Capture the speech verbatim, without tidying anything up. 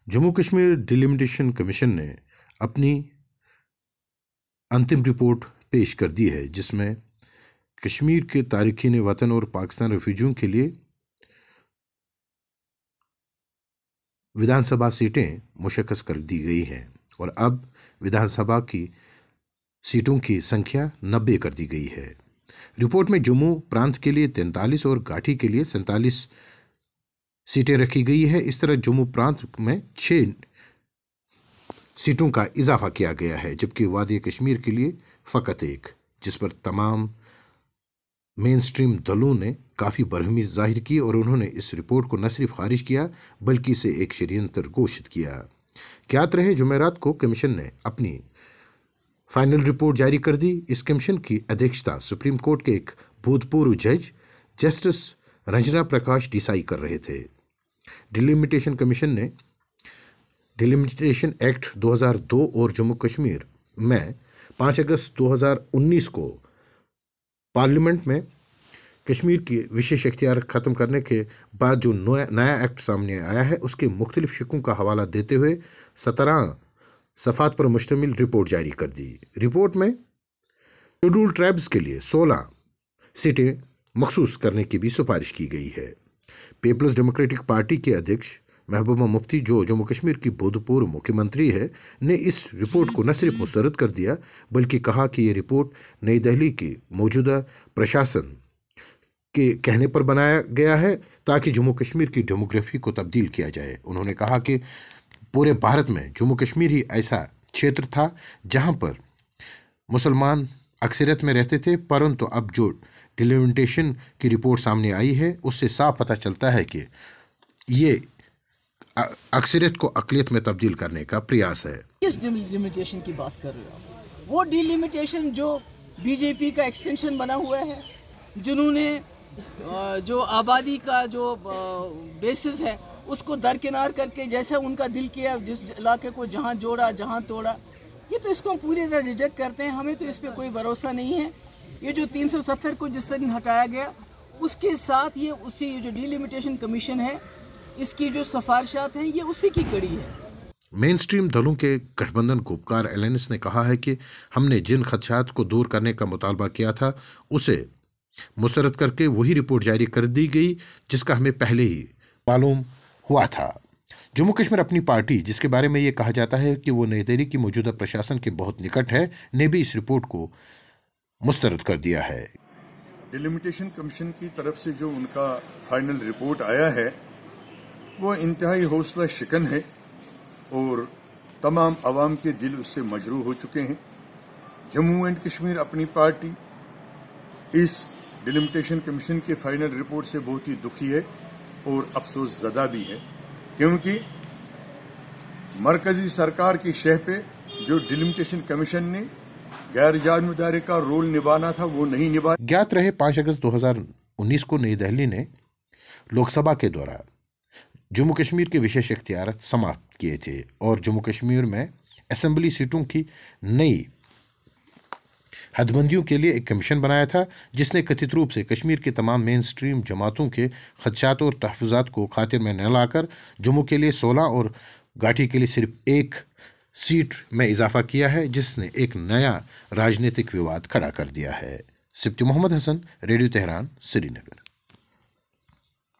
Jammu Kashmir delimitation commission ने अपनी अंतिम रिपोर्ट पेश कर दी है, जिसमें कश्मीर के तारिकीन वतन और पाकिस्तान रेफ्यूजियों के लिए विधानसभा सीटें मुशक्कस कर दी गई हैं और अब विधानसभा की सीटों की संख्या नब्बे कर दी गई है। रिपोर्ट में जम्मू प्रांत के लिए तैंतालीस और घाटी के लिए सैंतालीस सीटें रखी गई है। इस तरह जम्मू प्रांत में छः सीटों का इजाफा किया गया है, जबकि वादी कश्मीर के लिए फ़कत एक, जिस पर तमाम मेन स्ट्रीम दलों ने काफ़ी बरहमी जाहिर की और उन्होंने इस रिपोर्ट को न सिर्फ खारिज किया बल्कि इसे एक षड्यंत्र घोषित किया। ज्ञात रहे जुमेरात को कमीशन ने अपनी फाइनल रिपोर्ट जारी कर दी। इस कमीशन की अध्यक्षता सुप्रीम कोर्ट के एक भूतपूर्व जज जस्टिस रंजना प्रकाश देसाई कर रहे थे। डिलिमिटेशन कमीशन ने डिलिमिटेशन एक्ट दो हज़ार दो और जम्मू कश्मीर में पाँच अगस्त दो हज़ार उन्नीस को पार्लियामेंट में कश्मीर की विशेष इख्तियार ख़त्म करने के बाद जो नया एक्ट सामने आया है, उसके मुख्तलिफ शिकों का हवाला देते हुए सत्रह सफ़ात पर मुश्तमिल रिपोर्ट जारी कर दी। रिपोर्ट में शेड्यूल ट्राइब्स के लिए सोलह सीटें मखसूस करने की भी सिफारिश की गई है। पीपल्स डेमोक्रेटिक पार्टी के अध्यक्ष महबूबा मुफ्ती, जो जम्मू कश्मीर की भूतपूर्व मुख्यमंत्री है, ने इस रिपोर्ट को न सिर्फ मुस्तरद कर दिया बल्कि कहा कि ये रिपोर्ट नई दिल्ली की मौजूदा प्रशासन के कहने पर बनाया गया है ताकि जम्मू कश्मीर की डेमोग्राफी को तब्दील किया जाए। उन्होंने कहा कि पूरे भारत में जम्मू कश्मीर ही ऐसा क्षेत्र था जहां पर मुसलमान अक्सरियत में रहते थे, परंतु अब जो डिलिमिटेशन की रिपोर्ट सामने आई है उससे साफ पता चलता है कि ये अक्सरियत को अक़लियत में तब्दील करने का प्रयास है। किस डिलिमिटेशन की बात कर रहे हो? वो डिलिमिटेशन जो बीजेपी का एक्सटेंशन बना हुआ है, जिन्होंने जो आबादी का जो बेसिस है उसको दरकिनार करके जैसा उनका दिल किया, जिस इलाके को जहाँ जोड़ा जहाँ तोड़ा, ये तो इसको हम पूरी तरह रिजेक्ट करते हैं। हमें तो इस पर कोई भरोसा नहीं है। ये जो तीन सौ सत्तर को जिस तरह हटाया गया, उसके साथ ये उसी जो डिलिमिटेशन कमीशन है, इसकी जो सिफारिशात हैं, ये उसी की कड़ी है। मेन स्ट्रीम दलों के गठबंधन गुपकार एलायंस ने कहा है कि हमने जिन खदशात को दूर करने का मुतालबा किया था उसे मुस्तरद करके वही रिपोर्ट जारी कर दी गई जिसका हमें पहले ही मालूम हुआ था। जम्मू कश्मीर अपनी पार्टी, जिसके बारे में ये कहा जाता है कि वो नई दिल्ली की मौजूदा प्रशासन के बहुत निकट है, ने भी इस रिपोर्ट को मुस्तरद कर दिया है। डिलिमिटेशन कमीशन की तरफ से जो उनका फाइनल रिपोर्ट आया है वो इंतहाई हौसला शिकन है और तमाम आवाम के दिल उससे मजरूह हो चुके हैं। जम्मू एंड कश्मीर अपनी पार्टी इस डिलिमिटेशन कमीशन के फाइनल रिपोर्ट से बहुत ही दुखी है और अफसोस ज़दा भी है, क्योंकि मरकजी सरकार की शह पे जो डिलिमिटेशन कमीशन ने गैर जानबदारी का रोल निभाना था वो नहीं निभा। ज्ञात रहे पाँच अगस्त दो हज़ार उन्नीस को नई दिल्ली ने लोकसभा के द्वारा जम्मू कश्मीर के विशेष इख्तियार समाप्त किए थे और जम्मू कश्मीर में असेंबली सीटों की नई हदबंदियों के लिए एक कमीशन बनाया था, जिसने कथित रूप से कश्मीर के तमाम मेन स्ट्रीम जमातों के खदशात और तहफ़्फ़ुज़ात को खातिर में न लाकर जम्मू के लिए सोलह और घाटी के लिए सिर्फ एक सीट में इजाफा किया है, जिसने एक नया राजनीतिक विवाद खड़ा कर दिया है। Sibti Mohammad Hasan, radio Tehran, Srinagar.